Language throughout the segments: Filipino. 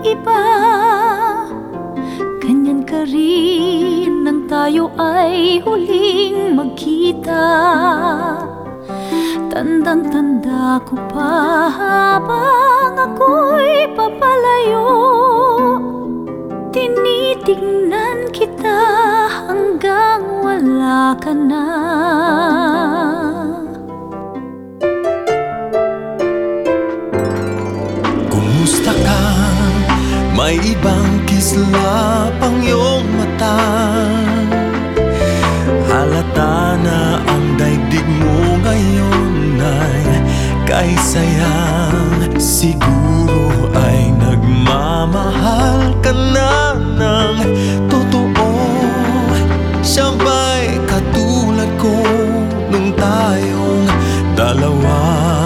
iba. Ganyan ka rin nang tayo ay huling magkita. Tandang-tanda ko pa habang ako'y papalayo, tinitignan kita hanggang wala ka na. Kumusta ka? May ibang kislap ang iyong mata. Halata na ang daigdig mo ngayon ay kay sayang. Siguro ay nagmamahal ka na ng totoo. Siya ba'y katulad ko nung tayong dalawa?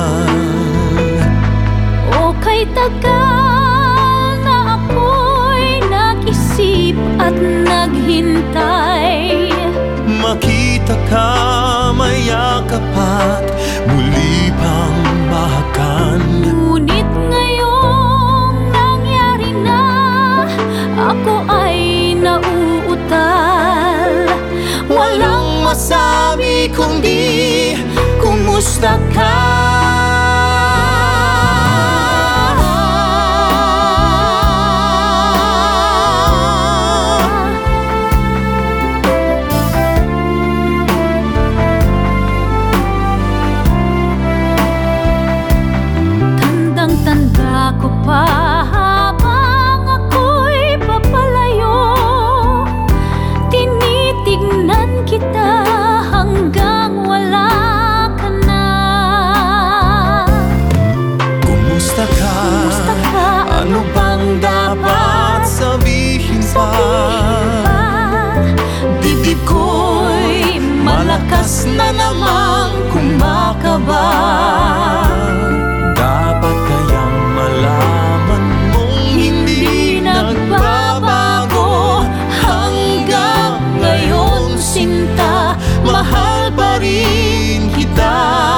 O kay tagal na ako'y nag-isip at naghintay, makita ka, mayakap at muli pang mahakan. ngunit ngayong nangyari na, ako ay nauutal. Walang masabi kundi kumusta ka? Tandang-tanda ko pa habang ako'y papalayo, tinitignan kita hanggang wala ka na. Kumusta ka? Kumusta ka? Ano bang dapat sabihin pa? Dibdib ko'y malakas na namang kumakaba. Dapat kayang malaman mong hindi nagbabago. Hanggang ngayon sinta, mahal pa rin kita.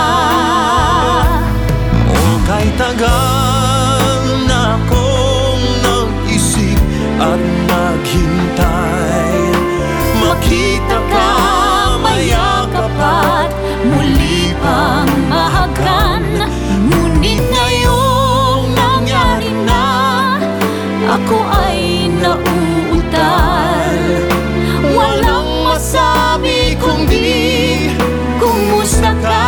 O kay tagal na akong nag-isip at naghintay, makita ka, mayakap at muli pang mahagan. Ngunit ngayong nangyari na, ako ay nauutal. Walang masabi kundi kumusta ka?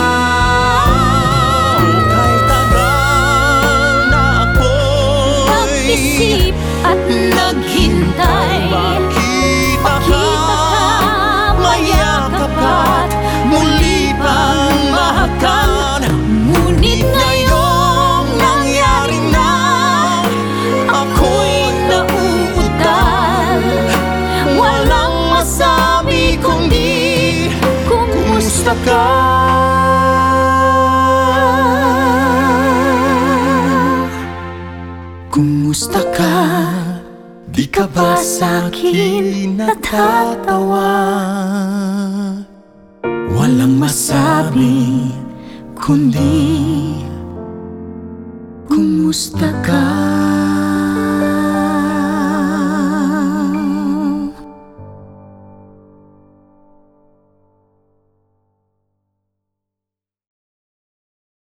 Kay tagal na ako'y Nag-isip at naghintay, makita ka, mayakap at muli pang mahagan. ngunit Ngayong nangyari na, ako'y nauutal. Walang masabi kundi kumusta ka? Kumusta ka? Di ka ba sa'kin natatawa? Walang masabi kundi kumusta ka?